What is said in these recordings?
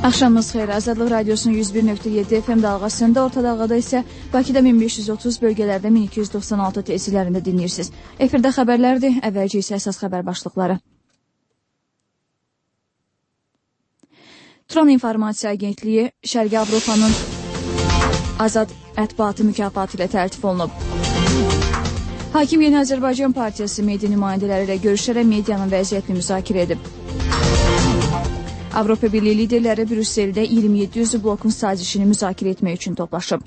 Axşamınız xeyir. Azadlıq Radiosunun 101.7 FM dalğasında, orta dalğada isə Bakıda 1530, bölgələrdə 1296 tezlərində dinləyirsiniz. Efirdə xəbərlərdir, əvvəlcə isə əsas xəbər başlıqları. Tron İnformasiya Agentliyi Şərqi Avropanın Azad Mətbuatı mükafatı ilə təltif olunub. Hakim Yeni Azərbaycan Partiyası media nümayəndələri ilə görüşərək medianın vəziyyətini müzakirə edib. Avropa Birliyi liderləri Brüsseldə 27 üzvlü blokun sazişini müzakirə etmək üçün toplaşıb.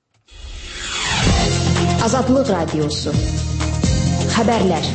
Azadlıq Radiosu. Xəbərlər.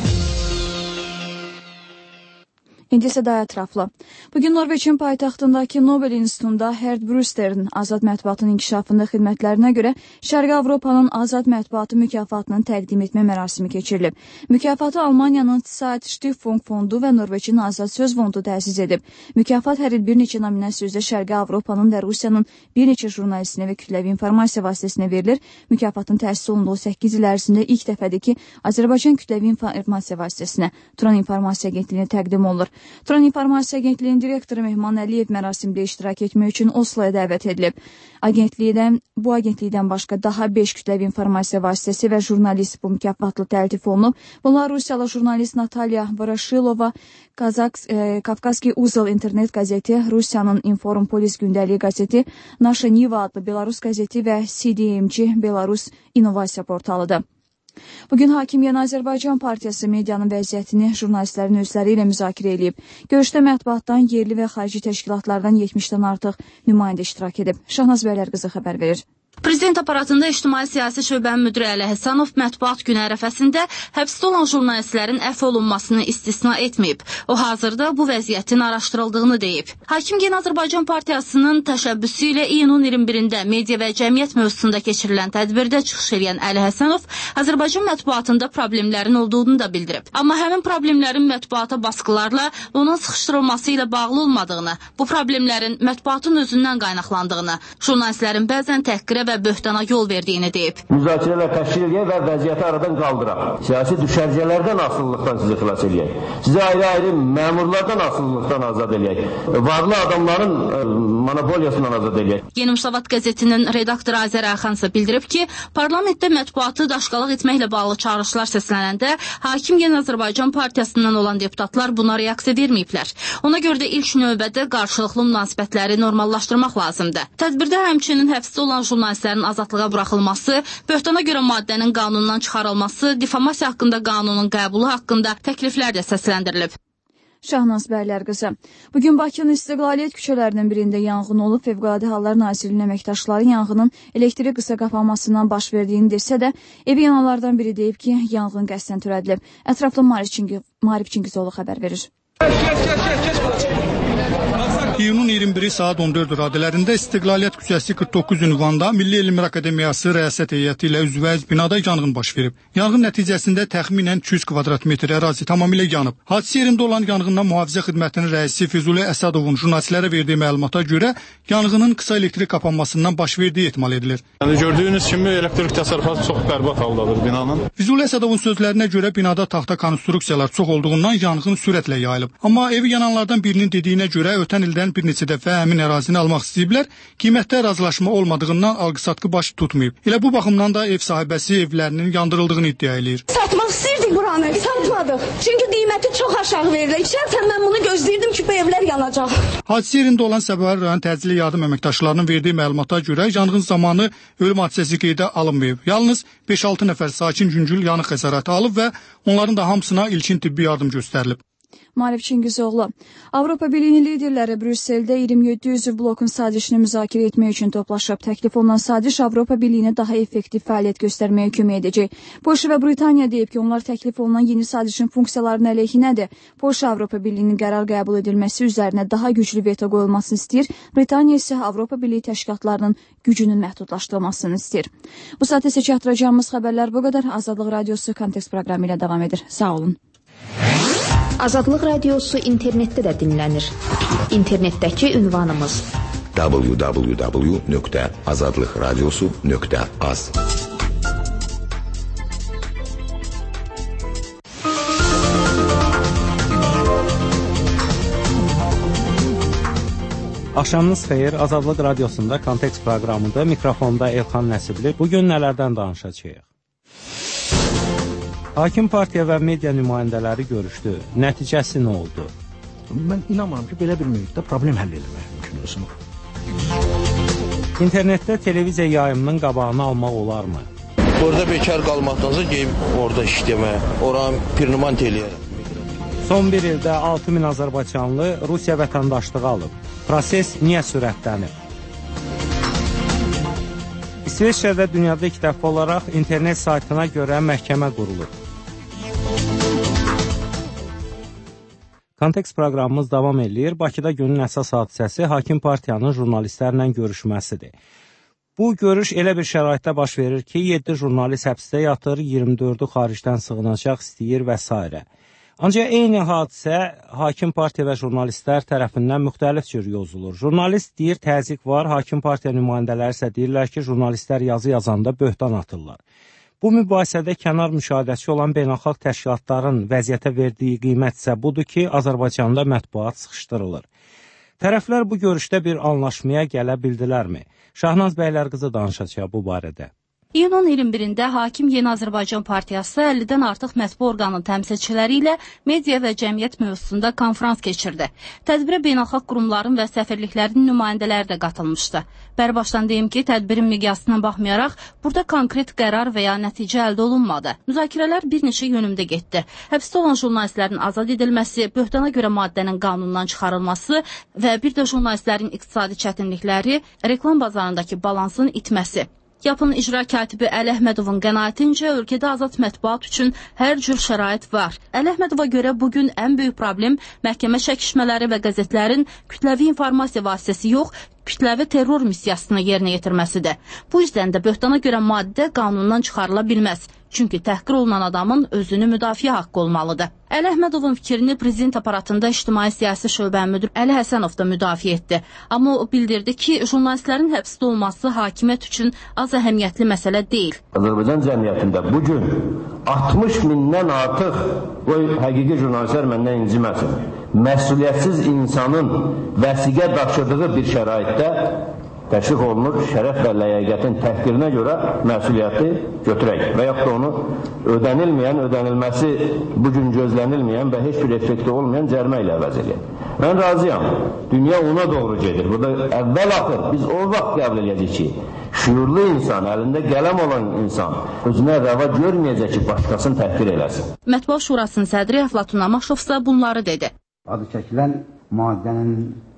İndi isə daha ətraflı. Bugün Norveçin paytaxtındakı Nobel İnstitutunda Herd Brewster'in azad mətbuatın inkişafında xidmətlərinə görə Şərqi Avropanın azad mətbuatı mükafatının təqdim etmə mərasimi keçirilib. Mükafatı Almaniyanın Zeitschrift fondu və Norveçin Azad Söz fondu təsis edib. Mükafat hər il bir neçə nominasiya üzrə Şərqi Avropanın və Rusiyanın bir neçə jurnalistinə və kütləvi informasiya vasitəsinə verilir. Mükafatın təsis olunduğu 8 il ərzində ilk dəfədir ki, Azərbaycan kütləvi informasiya vasitəsinə Tron İnformasiya Agentliyinə təqdim olunur. Tron İnformasiya Agentliyinin direktoru Mehman Əliyev mərasimdə iştirak etmək üçün Osloya dəvət edilib. Bu agentlikdən başqa daha 5 kütləvi informasiya vasitəsi və jurnalist bu mükafatlı təltif olunub. Bunlar Rusiyalı jurnalist Natalya Voroshilova, Kavkazki Uzal internet qəzeti, Rusiyanın Inform Polis gündəliyi qəzeti, Naša Niva adlı Belarus qəzeti və CDMC Belarus İnnovasiya portalıdır. Bugün Hakim Yeni Azərbaycan Partiyası medianın vəziyyətini jurnalistlərin özləri ilə müzakirə edib. Görüşdə mətbuatdan, yerli və xarici təşkilatlardan 70-dən artıq nümayəndə iştirak edib. Şahnaz Bəylərqızı xəbər verir. Prezident aparatında İctimai-Siyasi Şöbənin müdiri Əli Həsənov mətbuat günü ərəfəsində həbsdə olan jurnalistlərin əfv olunmasını istisna etməyib. O hazırda bu vəziyyətin araşdırıldığını deyib. Hakim Yeni Azərbaycan Partiyasının təşəbbüsü ilə iyunun 21-də media və cəmiyyət mövzusunda keçirilən tədbirdə çıxış edən Əli Həsənov Azərbaycan mətbuatında problemlərin olduğunu da bildirib. Amma həmin problemlərin mətbuata baskılarla onun sıxışdırılması ilə bağlı olmadığını, bu problemlərin mətbuatın özündən qaynaqlandığını, jurnalistlərin bəzən təhqirə və böhtana yol verdiyini deyib. Müzakirələr təşkil edək və vəziyyəti aradan qaldıraq. Siyasi düşərgələrdən asılılıqdan sizi xilas edək. Sizi ayrı-ayrı məmurlardan asılılıqdan azad edək. Varlı adamların monopoliyasından azad edək. Yeni Müsavat qəzetinin redaktoru Azər Ərxan isə bildirib ki, parlamentdə mətbuatı daşqalaq etməklə bağlı çağırışlar səslənəndə Hakim Yeni Azərbaycan Partiyasından olan deputatlar buna reaksiya verməyiblər. Ona görə də ilk növbədə qarşılıqlı münasibətləri normallaşdırmaq lazımdır. Tədbirdə həmçinin həbsdə olan jurnalistlərin azadlığa buraxılması, böhtana görə maddənin qanundan çıxarılması, difamasiya haqqında qanunun qəbulu haqqında təkliflər də səsləndirilib. Şahnaz Bəylərqızı. Bugün Bakının İstiqlaliyyət küçələrinin birində yanğın olub. Fövqəladə Hallar Nazirliyinin əməkdaşları yanğının elektrik qısa qapanmasından baş verdiyini desə də, evi yananlardan biri deyib ki, yanğın qəsdən törədilib. Ətraflı Marif Çingizoğlu xəbər verir. İyunun 21-i saat 14 radələrində İstiqlaliyyət küçəsi 49 ünvanda Milli Elmlər Akademiyası rəisət heyəti ilə üzvəyiz binada yanğın baş verib. Yanğın nəticəsində təxminən 200 kvadrat metr ərazi tamamilə yanıb. Hadisə yerində olan yanğından mühafizə xidmətinin rəisi Füzuli Əsədovun jurnalistlərə verdiyi məlumata görə yanğının qısa elektrik qapanmasından baş verdiyi ehtimal edilir. Gördüyünüz kimi elektrik təsərrüfatı çox bərbad haldadır binanın. Füzuli Əsədovun sözlərinə görə binada taxta konstruksiyalar çox olduğundan yanğın sürətlə yayılıb. Amma evi yananlardan birinin dediyinə görə ötən ildən bir neçə dəfə həmin ərazini almaq istəyiblər, qiymətdə razılaşma olmadığından alqı-satqı baş tutmayıb. Elə bu baxımdan da ev sahibəsi evlərinin yandırıldığını iddia eləyir. Satmaq istəyirdik buranı, satmadıq. Çünki qiyməti çox aşağı verilir. Şəxsən mən bunu gözləyirdim ki, bu evlər yanacaq. Hadisə yerində olan Səbəvər rayon təcili yardım əməkdaşlarının verdiyi məlumata görə yanğın zamanı ölüm hadisəsi qeydə alınmayıb. Yalnız 5-6 nəfər sakin yüngül yanıq xəsarəti alıb və onların da hamısına ilkin tibbi yardım göstərilib. Marif Çingizoğlu. Avropa Birliyi liderləri Brüsseldə 27 üzv blokun sazişini müzakirə etmək üçün toplaşıb. Təklif olunan saziş Avropa Birliyinə daha effektiv fəaliyyət göstərməyə kömək edəcək. Polşa və Britaniya deyib ki, onlar təklif olunan yeni sazişin funksiyalarının əleyhinədir. Polşa Avropa Birliyinin qərar qəbul edilməsi üzərinə daha güclü veto qoyulmasını istəyir. Britaniya isə Avropa Birliyi təşkilatlarının gücünün məhdudlaşdırılmasını istəyir. Bu saat isə çatdıracağımız xəbərlər bu qədər. Azadlıq Radiosu Kontekst proqramı ilə davam edir. Sağ olun. Azadlıq Radiosu internetdə də dinlənir. İnternetdəki ünvanımız www.azadlıqradiosu.az. Axşamınız xeyir, Azadlıq Radiosunda Kontekst proqramında mikrofonda Elxan Nəsibli. Bugün nələrdən danışacağıq? Hakim partiya və media nümayəndələri görüşdü. Nəticəsi nə oldu? Mən inanmıram ki, belə bir mühitdə problem həll etmək mümkün olsun. İnternetdə televiziya yayımının qabağını almaq olarmı? Orada bekar qalmaqdansa geyib orada işləməyə, oranı pirnimant eləyərəm. Son bir ildə 6000 azərbaycanlı Rusiya vətəndaşlığı alıb. Proses niyə sürətlənib? İsveçrədə dünyada ilk dəfə olaraq internet saytına görə məhkəmə qurulub. Kontekst proqramımız davam edir. Bakıda günün əsas hadisəsi Hakim partiyanın jurnalistlərlə görüşməsidir. Bu görüş elə bir şəraitdə baş verir ki, 7 jurnalist həbsdə yatır, 24-ü xaricdən sığınacaq istəyir və s. Ancaq eyni hadisə Hakim partiya və jurnalistlər tərəfindən müxtəlif cür yozulur. Jurnalist deyir təzyiq var, Hakim partiya nümayəndələri isə deyirlər ki, jurnalistlər yazı yazanda böhtan atırlar. Bu mübahisədə kənar müşahidəçi olan beynəlxalq təşkilatların vəziyyətə verdiyi qiymət isə budur ki, Azərbaycanda mətbuat sıxışdırılır. Tərəflər bu görüşdə bir anlaşmaya gələ bildilərmi? Şahnaz Bəylərqızı danışacaq bu barədə. İyunun 21-də Hakim Yeni Azərbaycan Partiyası 50-dən artıq mətbu orqanın təmsilçiləri ilə media və cəmiyyət mövzusunda konfrans keçirdi. Tədbirə beynəlxalq qurumların və səfirliklərin nümayəndələri də qatılmışdı. Bərbaşdan deyim ki, tədbirin miqyasına baxmayaraq, burada konkret qərar və ya nəticə əldə olunmadı. Müzakirələr bir neçə yönümdə getdi. Həbsdə olan jurnalistlərin azad edilməsi, böhtana görə maddənin qanundan çıxarılması və bir də jurnalistlərin iqtisadi çətinlikləri, reklam bazarındakı balansın itməsi. Yapın icra katibi Əli Əhmədovun qənaətincə ölkədə azad mətbuat üçün hər cür şərait var. Əli Əhmədova görə bugün ən böyük problem məhkəmə çəkişmələri və qəzetlərin kütləvi informasiya vasitəsi yox, kütləvi terror missiyasını yerinə yetirməsidir. Bu yüzdən də böhtana görə maddə qanundan çıxarıla bilməz. Çünki təhqir olunan adamın özünü müdafiə haqqı olmalıdır. Əli Əhmədovun fikrini prezident aparatında ictimai-siyasi şöbənin müdiri Əli Həsənov da müdafiə etdi. Amma o bildirdi ki, jurnalistlərin həbsdə olması hakimiyyət üçün az əhəmiyyətli məsələ deyil. Azərbaycan cəmiyyətində bugün 60 mindən artıq, qoy həqiqi jurnalistlər məndən inciməsin, məsuliyyətsiz insanın vəsiqə daşıdığı bir şəraitdə təşviq olunur, şərəf və ləyaqətin təhqirinə görə məsuliyyəti götürək və yaxud da onu ödənilməyən, ödənilməsi bugün gözlənilməyən və heç bir effekti olmayan cərimə ilə əvəz edək. Mən razıyam, dünya ona doğru gedir. Burada əvvəl-axır biz o vaxt qəbul edəcək ki, şüurlu insan, əlində qələm olan insan özünə rəva görməyəcək ki, başqasını təhqir eləsin. Mətbuat Şurasının sədri Əflatun Amaşov isə bunları dedi. Adı çəkilən maddənin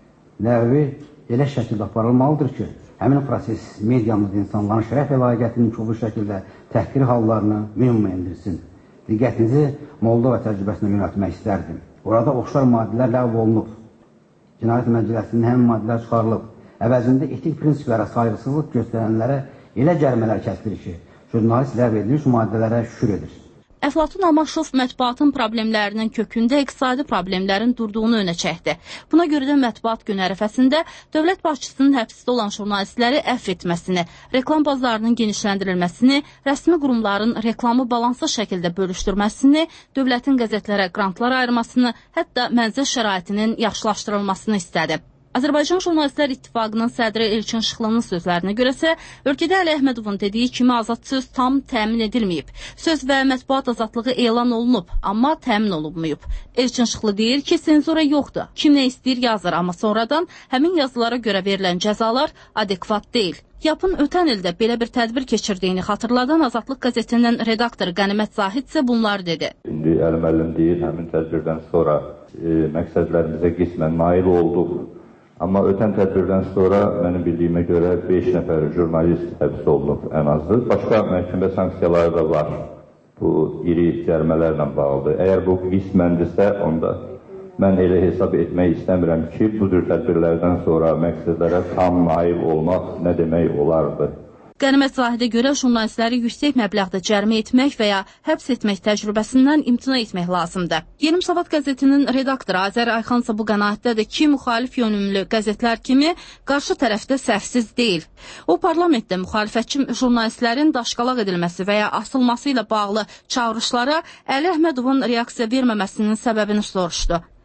ləğvi elə şəkildə aparılmalıdır ki, həmin proses mediamız insanların şərəf və ləyaqətinin kobud şəkildə təhqir hallarını minimuma endirsin. Diqqətinizi Moldova təcrübəsinə yönəltmək istərdim. Orada oxşar maddələr ləğv olunub. Cinayət Məcəlləsinin həmin maddələr çıxarılıb. Əvəzində etik prinsiplərə sayğısızlıq göstərənlərə elə cərimələr kəsilir ki, jurnalist ləğv edilmiş maddələrə şükür edir. Əflatun Amaşov mətbuatın problemlərinin kökündə iqtisadi problemlərin durduğunu önə çəkdi. Buna görə də mətbuat günü ərəfəsində dövlət başçısının həbsdə olan jurnalistləri əfv etməsini, reklam bazarının genişləndirilməsini, rəsmi qurumların reklamı balanslı şəkildə bölüşdürməsini, dövlətin qəzetlərə qrantlar ayırmasını, hətta mənzil şəraitinin yaxşılaşdırılmasını istədi. Azərbaycan Jurnalistlər İttifaqının sədri Elçin Şıxlının sözlərinə görəsə, ölkədə Əli Əhmədovun dediyi kimi azad söz tam təmin edilməyib. Söz və mətbuat azadlığı elan olunub, amma təmin olunmayıb. Elçin Şıxlı deyir ki, senzura yoxdur. Kim nə istəyir yazır, amma sonradan həmin yazılara görə verilən cəzalar adekvat deyil. Yapın ötən ildə belə bir tədbir keçirdiyini xatırladan Azadlıq qəzetinin redaktoru Qənimət Zahid isə bunlar dedi. İndi Əli müəllim deyir, həmin tədbirdən sonra məqsədlərimizə qismən nail olduq. Amma ötən tədbirdən sonra mənim bildiyimə görə 5 nəfər jurnalist həbs olunub ən azı. Başqa məhkəmə sanksiyaları da var. Bu iri cərimələrlə bağlıdır. Əgər bu qisməndirsə, onda mən elə hesab etmək istəmirəm ki, bu cür tədbirlərdən sonra məqsədlərə tam nail olmaq nə demək olardı. Qənimət Zahidə görə jurnalistləri yüksək məbləğdə cərimə etmək və ya həbs etmək təcrübəsindən imtina etmək lazımdır. Yeni Müsavat qəzetinin redaktoru Azər Ayxansa bu qənaətdədir ki, müxalif yönümlü qəzetlər kimi qarşı tərəfdə səhvsiz deyil. O, parlamentdə müxalifətçi jurnalistlərin daşqalaq edilməsi və ya asılması ilə bağlı çağırışlara Əli Əhmədovun reaksiya verməməsinin səbəbini soruşdu.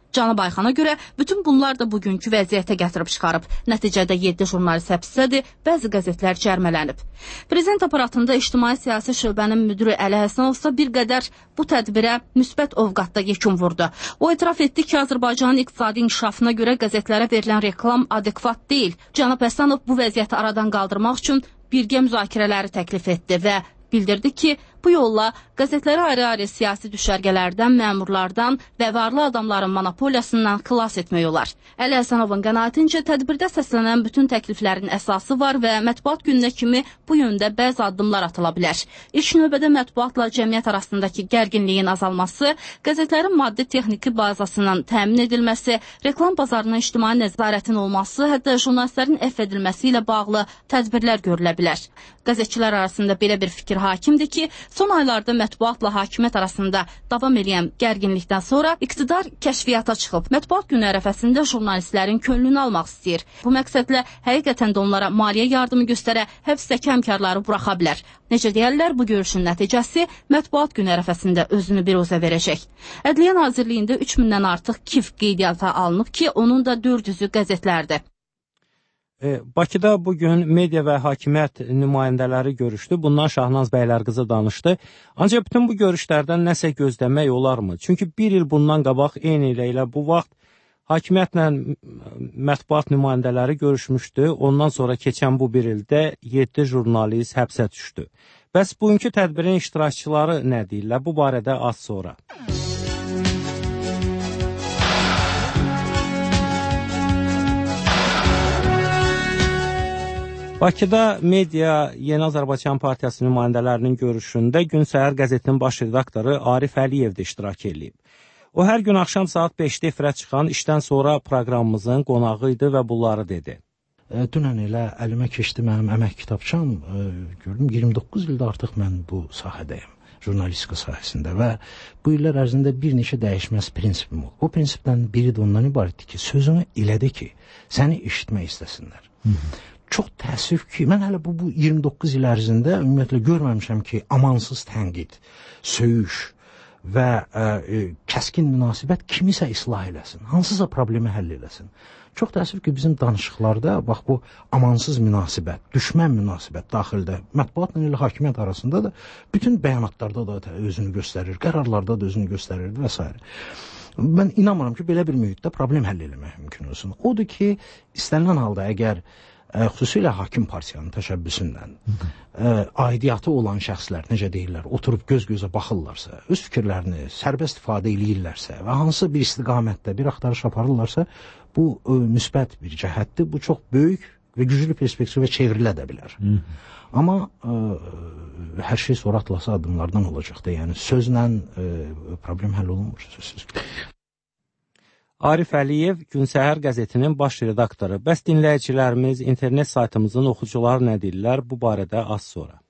Canab Ayxana görə bütün bunlar da bugünkü vəziyyətə gətirib çıxarıb. Nəticədə 7 jurnalist həbsdədir, bəzi qəzetlər cərmələnib. Prezident aparatında ictimai-siyasi şöbənin müdiri Əli Həsənovsa bir qədər bu tədbirə müsbət ovqatda yekun vurdu. O etiraf etdi ki, Azərbaycanın iqtisadi inkişafına görə qəzetlərə verilən reklam adekvat deyil. Canab Həsənov bu vəziyyəti aradan qaldırmaq üçün birgə müzakirələri təklif etdi və bildirdi ki, bu yolla qəzetləri ayrı-ayrı siyasi düşərgələrdən, məmurlardan və varlı adamların monopoliyasından xilas etmək olar. Əli Həsənovun qənaətincə tədbirdə səslənən bütün təkliflərin əsası var və mətbuat gününə kimi bu yöndə bəzi addımlar atıla bilər. İlk növbədə mətbuatla cəmiyyət arasındakı gərginliyin azalması, qəzetlərin maddi-texniki bazasının təmin edilməsi, reklam bazarının ictimai nəzarətin olması, hətta jurnalistlərin əfv edilməsi ilə bağlı tədbirlər görülə bilər. Qəzetçilər arasında belə bir fikir hakimdir ki, son aylarda mətbuatla hakimiyyət arasında davam edən gərginlikdən sonra iqtidar kəşfiyyata çıxıb. Mətbuat günü ərəfəsində jurnalistlərin könlünü almaq istəyir. Bu məqsədlə həqiqətən də onlara maliyyə yardımı göstərə həbsdəki həmkarları buraxa bilər. Necə deyərlər, bu görüşün nəticəsi mətbuat günü ərəfəsində özünü bir özə verəcək. Ədliyyə Nazirliyində 3000-dən artıq KİF qeydiyyata alınıb ki, onun da 400-ü qəzetlərdir. Bakıda bugün media və hakimiyyət nümayəndələri görüşdü. Bundan Şahnaz Bəylərqızı danışdı. Ancaq bütün bu görüşlərdən nəsə gözləmək olarmı? Çünki bir il bundan qabaq eyni ilə bu vaxt hakimiyyətlə mətbuat nümayəndələri görüşmüşdü. Ondan sonra keçən bu bir ildə 7 jurnalist həbsə düşdü. Bəs bugünkü tədbirin iştirakçıları nə deyirlər? Bu barədə az sonra. Bakıda media Yeni Azərbaycan Partiyası nümayəndələrinin görüşündə Gün Səhər qəzetinin baş redaktoru Arif Əliyev də iştirak edib. O hər gün axşam saat 5-də efirə çıxan işdən sonra proqramımızın qonağı idi və bunları dedi. Dünən elə əlimə keçdi mənim əmək kitabçam. Gördüm 29 ildə artıq mən bu sahədəyim, jurnalistika sahəsində və bu illər ərzində bir neçə dəyişməz prinsipim oldu. O prinsipdən biri də ondan ibarətdir ki, sözünü elədi ki, səni eşitmək istəsinlər. Çox təəssüf ki, mən hələ bu 29 il ərzində ümumiyyətlə görməmişəm ki, amansız tənqid, söyüş və kəskin münasibət kimisə islah eləsin, hansısa problemi həll eləsin. Çox təəssüf ki, bizim danışıqlarda bax bu amansız münasibət, düşmən münasibət daxildə, mətbuatla ilə hakimiyyət arasında da bütün bəyanatlarda da özünü göstərir, qərarlarda da özünü göstərir və s. Mən inanmıram ki, belə bir mühitdə problem həll eləmək mümkün olsun. Odur ki, istənilən halda əgər xüsusilə hakim partiyanın təşəbbüsündən aidiyyatı olan şəxslər, necə deyirlər, oturub göz-gözə baxırlarsa, öz fikirlərini sərbəst ifadə eləyirlərsə və hansı bir istiqamətdə bir axtarış aparırlarsa, bu müsbət bir cəhətdir, bu çox böyük və güclü perspektivə çevrilə də bilər. Amma hər şey sonra atılası addımlardan olacaqdır. Yəni sözlə problem həll olunmur, sözsüz. Arif Əliyev Gün Səhər qəzetinin baş redaktoru. Bəs dinləyicilərimiz, internet saytımızın oxucuları nə deyirlər? Bu barədə az sonra.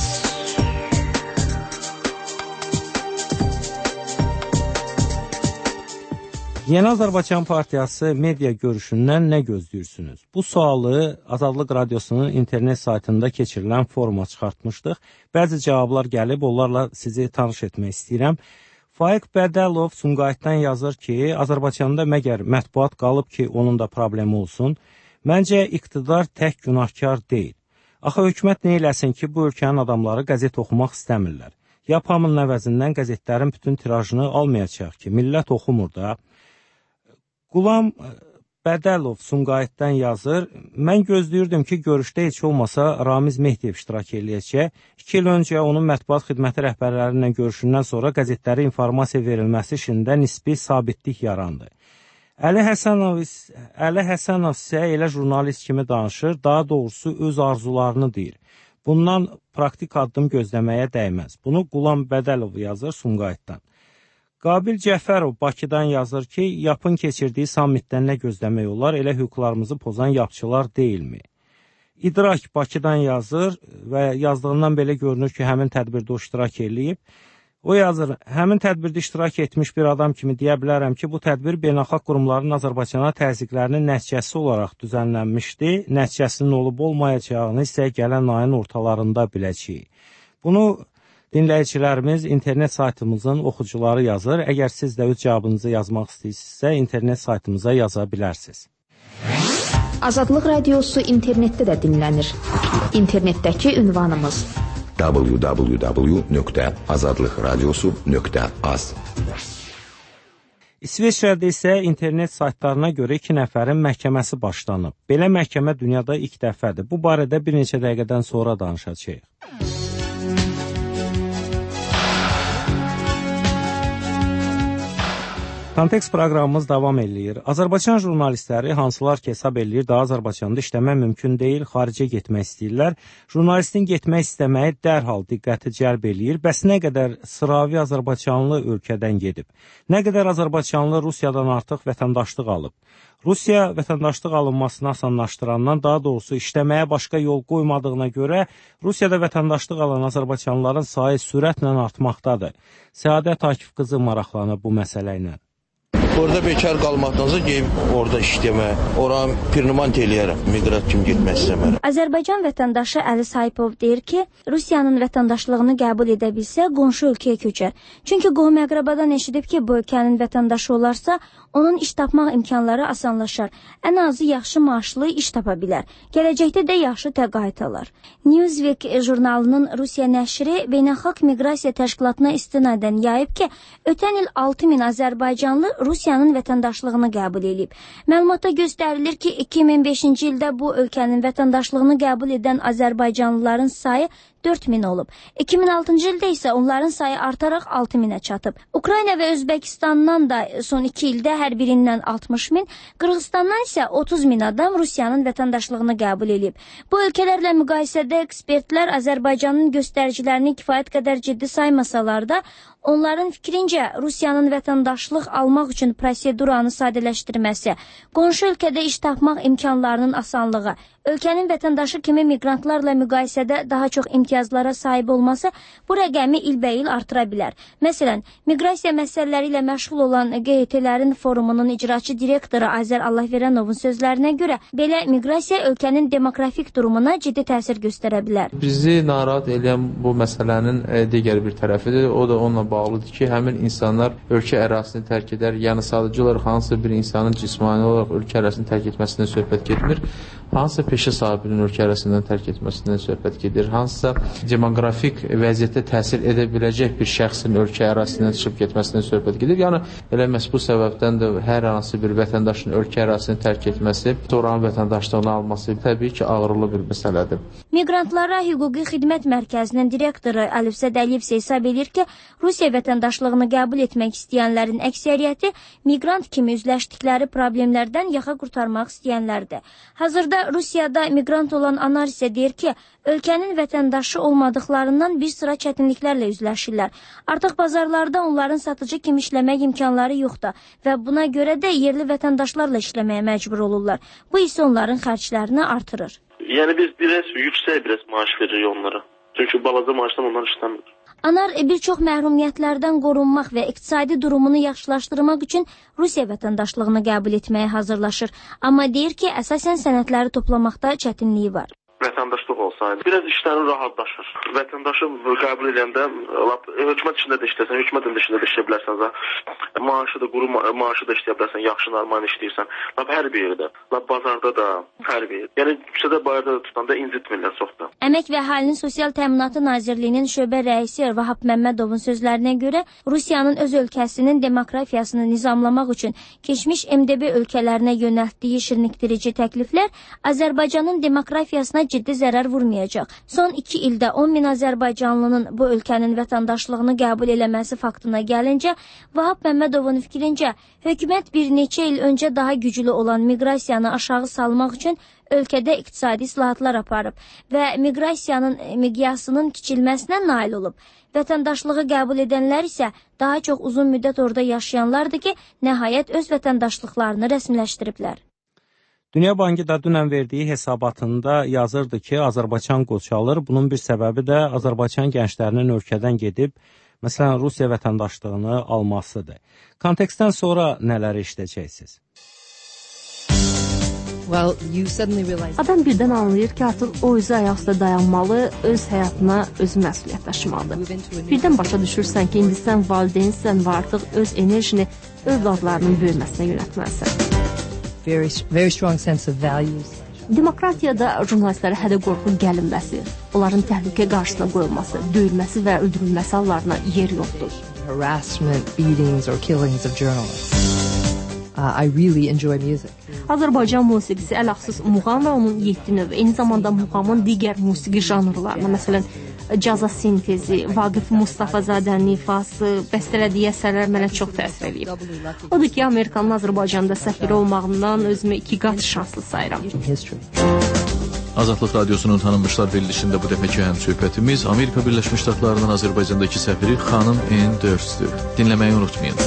Yeni Azərbaycan Partiyası media görüşündən nə gözləyirsiniz? Bu sualı Azadlıq Radiosunun internet saytında keçirilən foruma çıxartmışdıq. Bəzi cavablar gəlib, onlarla sizi tanış etmək istəyirəm. Faiq Bədəlov Sumqayıtdan yazır ki, Azərbaycanda məgər mətbuat qalıb ki, onun da problemi olsun. Məncə iqtidar tək günahkar deyil. Axı hökumət nə eləsin ki, bu ölkənin adamları qəzet oxumaq istəmirlər. Yap hamının əvəzindən qəzetlərin bütün tirajını almayacaq ki, millət oxumur da. Qulam Bədəlov Sumqayıtdan yazır, mən gözləyirdim ki, görüşdə heç olmasa Ramiz Mehdiyev iştirak eləyəcək. 2 il öncə onun mətbuat xidməti rəhbərlərlə görüşündən sonra qəzetlərə informasiya verilməsi işində nisbi sabitlik yarandı. Əli Həsənov isə elə jurnalist kimi danışır, daha doğrusu öz arzularını deyir. Bundan praktik addım gözləməyə dəyməz. Bunu Qulam Bədəlov yazır Sumqayıtdan. Qabil Cəfərov Bakıdan yazır ki, yapın keçirdiyi sammitdən nə gözləmək olar, elə hüquqlarımızı pozan yapçılar deyilmi? İdrak Bakıdan yazır və yazdığından belə görünür ki, həmin tədbirdə o iştirak eləyib. O yazır, həmin tədbirdə iştirak etmiş bir adam kimi deyə bilərəm ki, bu tədbir beynəlxalq qurumların Azərbaycana təzyiqlərinin nəticəsi olaraq düzənlənmişdi. Nəticəsinin olub-olmayacağını isə gələn ayın ortalarında biləcəyik. Bunu Dinləyicilərimiz internet saytımızın oxucuları yazır. Əgər siz də öz cavabınızı yazmaq istəyirsinizsə, internet saytımıza yaza bilərsiniz. Azadlıq Radiosu internetdə də dinlənir. İnternetdəki ünvanımız www.azadlıqradiosu.az. İsveçrədə isə internet saytlarına görə 2 nəfərin məhkəməsi başlanıb. Belə məhkəmə dünyada ilk dəfədir. Bu barədə bir neçə dəqiqədən sonra danışacağıq. Kontekst proqramımız davam edir. Azərbaycan jurnalistləri hansılar ki hesab edir da Azərbaycanda işləmək mümkün deyil, xaricə getmək istəyirlər. Jurnalistin getmək istəməyi dərhal diqqəti cəlb eləyir. Bəs nə qədər sıravi azərbaycanlı ölkədən gedib? Nə qədər azərbaycanlı Rusiyadan artıq vətəndaşlıq alıb? Rusiya vətəndaşlıq alınmasını asanlaşdırandan, daha doğrusu işləməyə başqa yol qoymadığına görə Rusiyada vətəndaşlıq alan azərbaycanlıların sayı sürətlə artmaqdadır. Səadət Akif qızı maraqlanıb bu məsələ ilə. Orada bekar qalmaqdansa geyib orada işləmək, oranı pirnimant eləyərəm, miqrat kimi getmək istəmərəm. Azərbaycan vətəndaşı Əli Sayipov deyir ki, Rusiyanın vətəndaşlığını qəbul edə bilsə, qonşu ölkəyə köçər. Çünki qohum-əqrabadan eşidib ki, bu ölkənin vətəndaşı olarsa, onun iş tapmaq imkanları asanlaşar. Ən azı yaxşı maaşlı iş tapa bilər. Gələcəkdə də yaxşı təqaüd alar. Newsweek jurnalının Rusiya nəşri Beynəlxalq Miqrasiya Təşkilatına istinadən yayıb ki, ötən il 6000 azərbaycanlı Rusiyanın vətəndaşlığını qəbul edib. Məlumatda göstərilir ki, 2005-ci ildə bu ölkənin vətəndaşlığını qəbul edən azərbaycanlıların sayı 4000 olub. 2006-cı ildə isə onların sayı artaraq 6000-ə çatıb. Ukrayna və Özbəkistandan da son 2 ildə hər birindən 60.000, Qırğızstandan isə 30.000 adam Rusiyanın vətəndaşlığını qəbul edib. Bu ölkələrlə müqayisədə ekspertlər Azərbaycanın göstəricilərini kifayət qədər ciddi saymasalar da, onların fikrincə Rusiyanın vətəndaşlıq almaq üçün proseduranı sadələşdirməsi, qonşu ölkədə iş tapmaq imkanlarının asanlığı, ölkənin vətəndaşı kimi miqrantlarla müqayisədə daha çox imtiyazlara sahib olması bu rəqəmi ilbəil artıra bilər. Məsələn, miqrasiya məsələləri ilə məşğul olan QET-lərin forumunun icraçı direktoru Azər Allahverənovun sözlərinə görə, belə miqrasiya ölkənin demografik durumuna ciddi təsir göstərə bilər. Bizi narahat edən bu məsələnin digər bir tərəfidir. O da onunla bağlıdır ki, həmin insanlar ölkə ərazisini tərk edər. Yəni sadəcə olaraq hansısa bir insanın cismani olaraq ölkə ərazisini tərk etməsindən söhbət getmir. Hansısa peşə sahibinin ölkə ərazisindən tərk etməsindən söhbət gedir. Hansısa demoqrafik vəziyyətə təsir edə biləcək bir şəxsin ölkə ərazisindən çıxıb getməsindən söhbət gedir. Yəni elə məhz bu səbəbdən də hər hansı bir vətəndaşın ölkə ərazisini tərk etməsi, sonranın vətəndaşlığını alması təbii ki, ağrılı bir məsələdir. Miqrantlara Hüquqi Xidmət Mərkəzinin direktoru Əlifzəd Əliyev hesab edir ki, Rusiya vətəndaşlığını qəbul etmək istəyənlərin əksəriyyəti miqrant kimi üzləşdikləri problemlərdən yaxa qurtarmaq istəyənlərdir. Hazırda Rusiyada miqrant olan Anar isə deyir ki, ölkənin vətəndaşı olmadıqlarından bir sıra çətinliklərlə üzləşirlər. Artıq bazarlarda onların satıcı kimi işləmək imkanları yoxdur və buna görə də yerli vətəndaşlarla işləməyə məcbur olurlar. Bu isə onların xərclərini artırır. Yəni biz biraz yüksək maaş veririk onlara. Çünki balaca maaşdan onlar işləmir. Anar bir çox məhrumiyyətlərdən qorunmaq və iqtisadi durumunu yaxşılaşdırmaq üçün Rusiya vətəndaşlığını qəbul etməyə hazırlaşır. Amma deyir ki, əsasən sənədləri toplamaqda çətinliyi var. Vətəndaşlıq olsaydı, biraz işlərin rahatlaşır. Vətəndaşı qəbul edəndə, hökumət içində də işləsən, hökumətin dışında da işləyə bilərsən, maaşı da, quru maaşı da işləyə bilərsən, yaxşı, normal işləyirsən, hər bir yerdə, bazarda da, hər bir yerdə. Yəni, küçədə, bayırda da tutanda incitmirlər çox da. Əmək və Əhalinin Sosial Təminatı Nazirliyinin şöbə rəisi Vahab Məmmədovun sözlərinə görə, Rusiyanın öz ölkəsinin demografiyasını nizamlamaq üçün keçmiş MDB ölkələrinə yönəltdiyi şirinləşdirici təkliflər Azərbaycanın demografiyasına ciddi zərər vurmayacaq. Son 2 ildə 10.000 azərbaycanlının bu ölkənin vətəndaşlığını qəbul eləməsi faktına gəlincə, Vahab Məmmədovun fikrincə, hökumət bir neçə il öncə daha güclü olan miqrasiyanı aşağı salmaq üçün ölkədə iqtisadi islahatlar aparıb və miqrasiyanın miqyasının kiçilməsinə nail olub. Vətəndaşlığı qəbul edənlər isə daha çox uzun müddət orada yaşayanlardır ki, nəhayət öz vətəndaşlıqlarını rəsmiləşdiriblər. Dünya Bankı da dünən verdiyi hesabatında yazırdı ki, Azərbaycan qoçalır. Bunun bir səbəbi də Azərbaycan gənclərinin ölkədən gedib, məsələn, Rusiya vətəndaşlığını almasıdır. Kontekstdən sonra nələri işləyəcəksiniz? Adam birdən anlayır ki, artıq o özü ayaqüstə dayanmalı, öz həyatına özü məsuliyyət daşımalıdır. Birdən başa düşürsən ki, indi sən valideynsən və artıq öz enerjini övladlarının böyüməsinə yönəltməlisən. Very strong sense of values. Demokratiyada jurnalistlərə hədə-qorxu gəlinməsi, onların təhlükə qarşısına qoyulması, döyülməsi və öldürülməsi hallarına yer yoxdur. Harassment, beatings or killings of journalists. I really enjoy music. Azərbaycan musiqisi ələxsus muğam və onun 7 növü, eyni zamanda muğamın digər musiqi janrlarına, məsələn, caza sintezi, Vaqif Mustafazadənin ifası, bəstələdiyi əsərlər mənə çox təsir edib. Odur ki, Amerikanın Azərbaycanda səfiri olmağından özümü 2 qat şanslı sayıram. Azadlıq Radiosunun tanınmışlar verilişində bu dəfəki həmsöhbətimiz Amerika Birləşmiş Ştatlarının Azərbaycandakı səfiri xanım Ann Durst'dur. Dinləməyi unutmayın.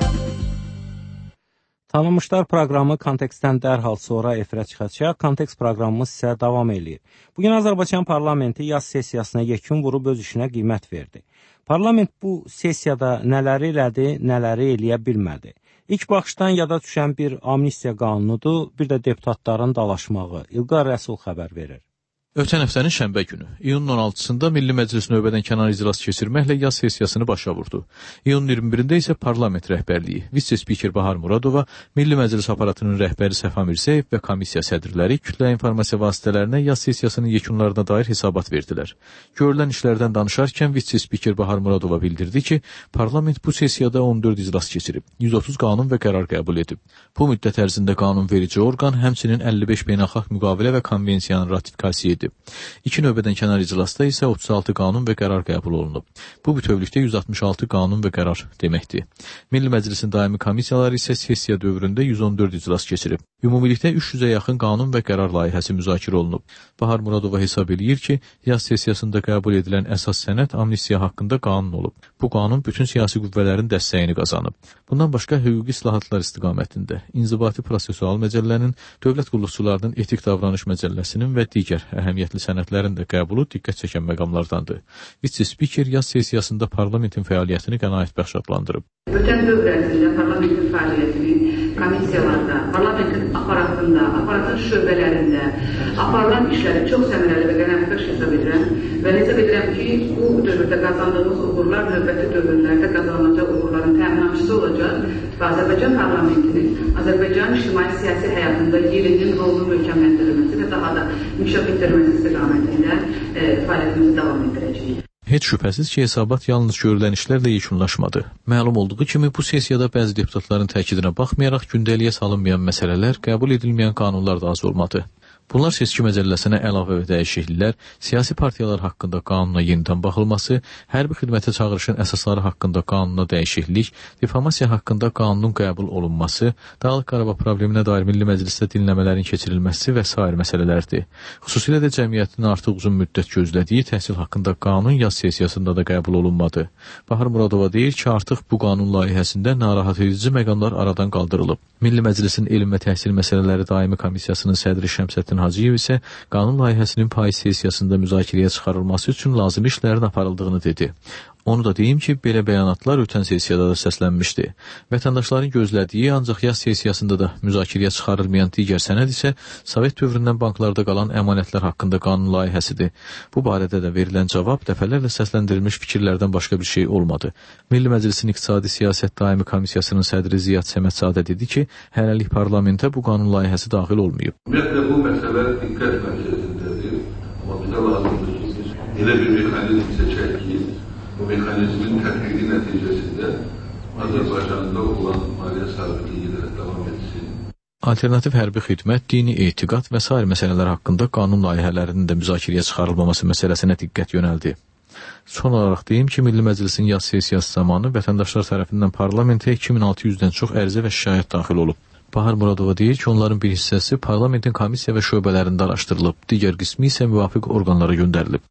Tanınmışlar proqramı kontekstdən dərhal sonra efirə çıxacaq. Kontekst proqramımız isə davam edir. Bugün Azərbaycan parlamenti yaz sessiyasına yekun vurub öz işinə qiymət verdi. Parlament bu sessiyada nələri elədi, nələri eləyə bilmədi. İlk baxışdan yada düşən bir amnistiya qanunudur, bir də deputatların dalaşmağı. İlqar Rəsul xəbər verir. Ötən həftənin şənbə günü, iyunun 16-sında Milli Məclis növbədən kənar iclas keçirməklə yaz sessiyasını başa vurdu. İyunun 21-də isə parlament rəhbərliyi, vitse-spiker Bahar Muradova, Milli Məclis aparatının rəhbəri Səfa Mirzəyev və komissiya sədrləri kütlə informasiya vasitələrinə yaz sessiyasının yekunlarına dair hesabat verdilər. Görülən işlərdən danışarkən vitse-spiker Bahar Muradova bildirdi ki, parlament bu sessiyada 14 iclas keçirib, 130 qanun və qərar qəbul edib. Bu müddət ərzində qanunverici orqan həmçinin 55 beynəlxalq müqavilə və konvensiyanın ratifikasiya edib. 2 növbədən kənar iclasda isə 36 qanun və qərar qəbul olunub. Bu bütövlükdə 166 qanun və qərar deməkdir. Milli Məclisin daimi komissiyaları isə sessiya dövründə 114 iclas keçirib. Ümumilikdə 300-ə yaxın qanun və qərar layihəsi müzakirə olunub. Bahar Muradova hesab eləyir ki, yaz sessiyasında qəbul edilən əsas sənəd amnistiya haqqında qanun olub. Bu qanun bütün siyasi qüvvələrin dəstəyini qazanıb. Bundan başqa hüquqi islahatlar istiqamətində İnzibati Prosesual Məcəllənin, Dövlət Qulluqçularının Etik Davranış Məcəlləsinin və digər əhəmiyyətli sənədlərin də qəbulu diqqət çəkən məqamlardandır. Vitse-spiker yaz sessiyasında parlamentin fəaliyyətini qənaətbəxş adlandırıb. Ötən dövr ərzində parlamentin fəaliyyətini komissiyalarda, parlamentin aparatında, aparatın şöbələrində aparılan işləri çox səmərəli və qənaətbəxş hesab edirəm və hesab edirəm ki, bu dövrdə qazandığımız uğurlar növbəti dövrlərdə qazanılacaq uğurların təminatçısı olacaq və Azərbaycan parlamentinin Azərbaycan ictimai siyasi həyatında yerinin rolunu möhkəmləndirilməsi və daha da inkişaf etdirməsi istiqamətində fəaliyyətimizi davam etdirəcəyik. Heç şübhəsiz ki, hesabat yalnız görülən işlərlə yekunlaşmadı. Məlum olduğu kimi, bu sessiyada bəzi deputatların təkidinə baxmayaraq gündəliyə salınmayan məsələlər, qəbul edilməyən qanunlar da az olmadı. Bunlar seçki məcəlləsinə əlavə və dəyişikliklər, siyasi partiyalar haqqında qanuna yenidən baxılması, hərbi xidmətə çağırışın əsasları haqqında qanuna dəyişiklik, difamasiya haqqında qanunun qəbul olunması, Dağlıq Qarabağ probleminə dair Milli Məclisdə dinləmələrin keçirilməsi və sair məsələlərdir. Xüsusilə də cəmiyyətin artıq uzun müddət gözlədiyi təhsil haqqında qanun yaz sessiyasında da qəbul olunmadı. Bahar Muradova deyir ki, artıq bu qanun layihəsində narahat edici məqamlar aradan qaldırılıb. Milli Məclisin Elm və Təhsil Məsələləri Daimi Komissiyasının sədri Şəmsəddin Hacıyev isə qanun layihəsinin payız sessiyasında müzakirəyə çıxarılması üçün lazımi işlərin aparıldığını dedi. Onu da deyim ki, belə bəyanatlar ötən sessiyada da səslənmişdi. Vətəndaşların gözlədiyi, ancaq yaz sessiyasında da müzakirəyə çıxarılmayan digər sənəd isə Sovet dövründən banklarda qalan əmanətlər haqqında qanun layihəsidir. Bu barədə də verilən cavab dəfələrlə səsləndirilmiş fikirlərdən başqa bir şey olmadı. Milli Məclisin İqtisadi Siyasət Daimi Komissiyasının sədri Ziyad Səmədzadə dedi ki, hələlik parlamentə bu qanun layihəsi daxil olmayıb. Ümumiyyətlə, bu məsələ diqqət məsələsindədir. Amma bizə lazımdır ki, biz elə bir mexanizm seçək ki, bu mexanizmin tətbiqi nəticəsində Azərbaycanda olan maliyyə sabitliyi ilə davam etsin. Alternativ hərbi xidmət, dini etiqad və sair məsələlər haqqında qanun layihələrinin də müzakirəyə çıxarılmaması məsələsinə diqqət yönəldi. Son olaraq deyim ki, Milli Məclisin yaz sessiyası zamanı vətəndaşlar tərəfindən parlamentə 2600-dən çox ərizə və şikayət daxil olub. Bahar Muradova deyir ki, onların bir hissəsi parlamentin komissiya və şöbələrində araşdırılıb, digər qismi isə müvafiq orqanlara göndərilib.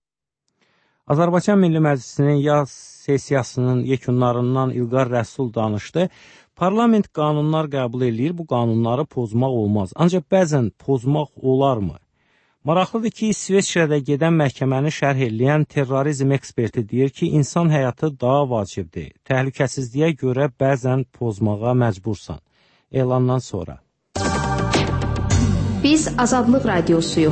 Azərbaycan Milli Məclisinin yaz sessiyasının yekunlarından İlqar Rəsul danışdı. Parlament qanunlar qəbul eləyir, bu qanunları pozmaq olmaz. Ancaq bəzən pozmaq olarmı? Maraqlıdır ki, İsveçrədə gedən məhkəməni şərh eləyən terrorizm eksperti deyir ki, insan həyatı daha vacibdir. Təhlükəsizliyə görə bəzən pozmağa məcbursan. Elandan sonra. Biz Azadlıq Radiosuyuq.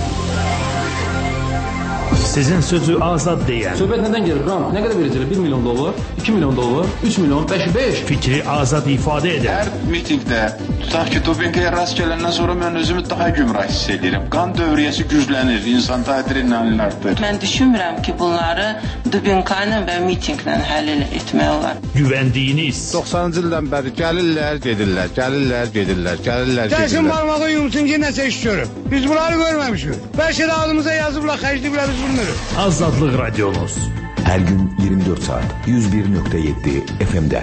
Sizin sözü azad deyən. Söhbət nədən gəlir? Qram, nə qədər verəcəklər? 1 milyon dollar, 2 milyon dollar, 3 milyon, 5. Fikri azad ifadə edir. Hər mitingdə, tutaq ki, dopinqaya rast gələndən sonra mən özümü daha gümrah hiss edirəm. Qan dövriyyəsi güclənir, insanda adrenalin artır. Mən düşünmürəm ki, bunları dopinqayla və mitinqlə həll etmək olar. Güvəndiyiniz. 90-cı ildən bəri gəlirlər, gedirlər, gəlirlər, gedirlər, gəlirlər, gedirlər. Gəlsin barmağı yumsun ki, nəsə iş görür. Biz bunları görməmişik. Bəlkə də adımıza yazıblar, xərcliblər biz bunu. Azadlıq Radionuz. Hər gün 24 saat 101.7 FM-də.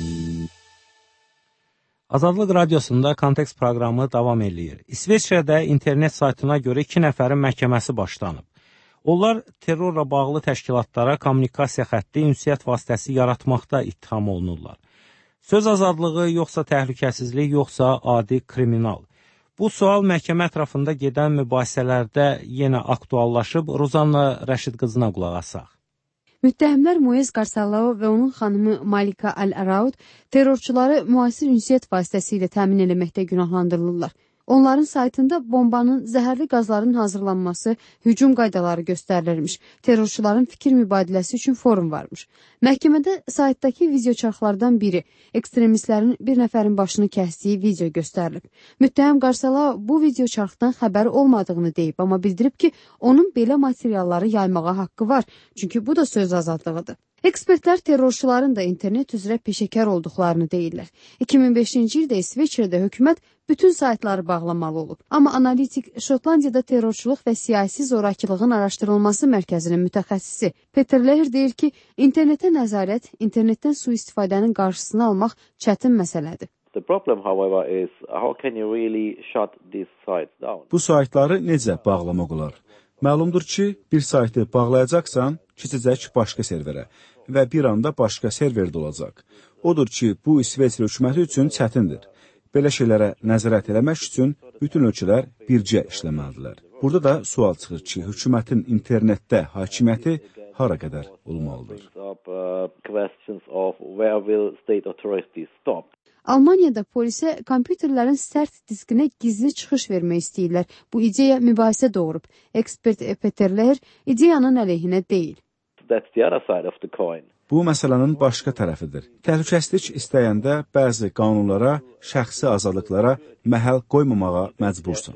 Azadlıq Radiosunda Kontekst proqramı davam eləyir. İsveçrədə internet saytına görə 2 nəfərin məhkəməsi başlanıb. Onlar terrorla bağlı təşkilatlara kommunikasiya xətti, ünsiyyət vasitəsi yaratmaqda ittiham olunurlar. Söz azadlığı, yoxsa təhlükəsizlik, yoxsa adi kriminal? Bu sual məhkəmə ətrafında gedən mübahisələrdə yenə aktuallaşıb. Rozanna Rəşid qızına qulaq asaq. Müttəhimlər Moyez Qarsalao və onun xanımı Malika Al-Araud terrorçuları müasir ünsiyyət vasitəsilə təmin eləməkdə günahlandırılırlar. Onların saytında bombanın, zəhərli qazların hazırlanması, hücum qaydaları göstərilirmiş. Terrorçuların fikir mübadiləsi üçün forum varmış. Məhkəmədə saytdakı videoçarxlardan biri, ekstremistlərin bir nəfərin başını kəsdiyi video göstərilib. Müttəhim Qarsalao bu videoçarxdan xəbəri olmadığını deyib, amma bildirib ki, onun belə materialları yaymağa haqqı var, çünki bu da söz azadlığıdır. Ekspertlər terrorçuların da internet üzrə peşəkar olduqlarını deyirlər. 2005-ci ildə İsveçrədə hökumət bütün saytları bağlamalı olub. Amma analitik Şotlandiyada terrorçuluq və siyasi zorakılığın araşdırılması mərkəzinin mütəxəssisi Peter Leher deyir ki, internetə nəzarət, internetdən sui-istifadənin qarşısını almaq çətin məsələdir. The problem, however, is how can you really shut these sites down? Bu saytları necə bağlamaq olar? Məlumdur ki, bir saytı bağlayacaqsan, keçəcək başqa serverə və bir anda başqa serverdə olacaq. Odur ki, bu İsveçrə hökuməti üçün çətindir. Belə şeylərə nəzarət eləmək üçün bütün ölkələr bircə işləməlidirlər. Burada da sual çıxır ki, hökumətin internetdə hakimiyyəti hara qədər olmalıdır? Almaniyada polisə kompüterlərin sərt diskinə gizli çıxış vermək istəyirlər. Bu ideya mübahisə doğurub. Ekspert Peter Leher ideyanın əleyhinə deyil. Bu məsələnin başqa tərəfidir. Təhlükəsizlik istəyəndə bəzi qanunlara, şəxsi azadlıqlara məhəl qoymamağa məcbursan.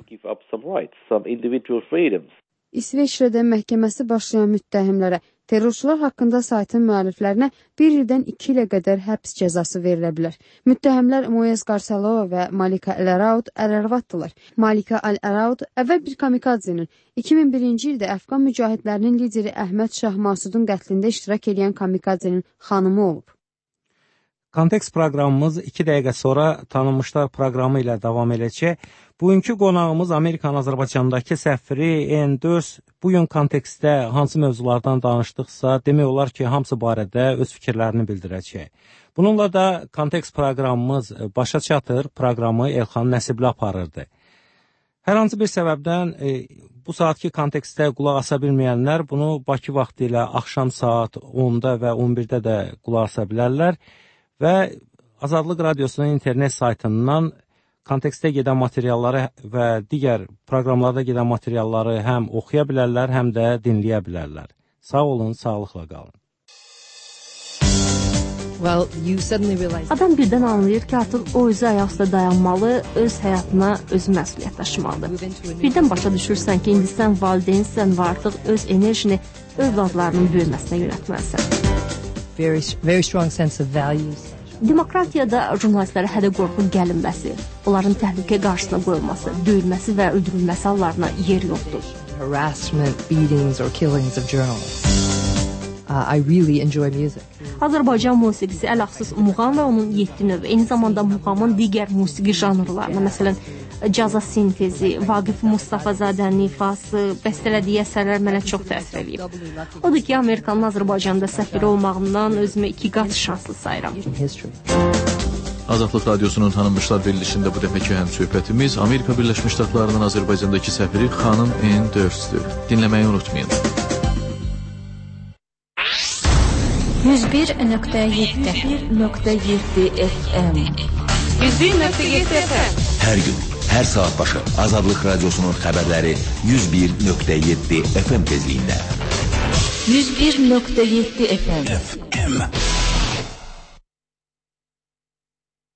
İsveçrədə məhkəməsi başlayan müttəhimlərə terrorçular haqqında saytın müəlliflərinə 1 ildən 2 ilə qədər həbs cəzası verilə bilər. Müttəhimlər Moyez Qarsalao və Malika Al-Araud ərarvatdılar. Malika Al-Araud əvvəl bir kamikadzinin 2001-ci ildə Əfqan mücahidlərinin lideri Əhməd Şah Masudun qətlində iştirak edən kamikadzinin xanımı olub. Kontekst proqramımız 2 dəqiqə sonra tanınmışlar proqramı ilə davam edəcək. Bugünkü qonağımız Amerikanın Azərbaycandakı səfiri N4. Bugün kontekstdə hansı mövzulardan danışdıqsa, demək olar ki, hamısı barədə öz fikirlərini bildirəcək. Bununla da kontekst proqramımız başa çatır, proqramı Elxan Nəsibli aparırdı. Hər hansı bir səbəbdən bu saatki kontekstdə qulaq asa bilməyənlər bunu Bakı vaxtı ilə axşam saat 10-da və 11-də də qulaq asa bilərlər. Və Azadlıq Radiosunun internet saytından kontekstdə gedən materialları və digər proqramlarda gedən materialları həm oxuya bilərlər, həm də dinləyə bilərlər. Sağ olun, sağlıqla qalın. Adam birdən anlayır ki, artıq o özü ayaq üstə dayanmalı, öz həyatına özü məsuliyyət daşımalıdır. Birdən başa düşürsən ki, indi sən valideynsən və artıq öz enerjini övladlarının böyüməsinə yönəltməlisən. Very strong sense of values. Demokratiyada jurnalistlərə hədə qorxu gəlinməsi, onların təhlükə qarşısına qoyulması, döyülməsi və öldürülməsi hallarına yer yoxdur. Harassment, beatings or killings of journalists. I really enjoy music. Azərbaycan musiqisi ələxsus muğam və onun 7 növü, eyni zamanda muğamın digər musiqi janrlarına, məsələn, caza sintezi, Vaqif Mustafazadənin ifası, bəstələdiyi əsərlər mənə çox təsir edib. Odur ki, Amerikanın Azərbaycanda səfiri olmağımdan özümü 2 qat şanslı sayıram. Azadlıq Radiosunun tanınmışlar verilişində bu dəfəki həmsöhbətimiz Amerika Birləşmiş Ştatlarının Azərbaycandakı səfiri xanım N4-dür. Dinləməyi unutmayın. 101.7 FM 101.7 FM Hər gün, Hər saat başı Azadlıq Radiosunun xəbərləri 101.7 FM tezliyində. 101.7 FM.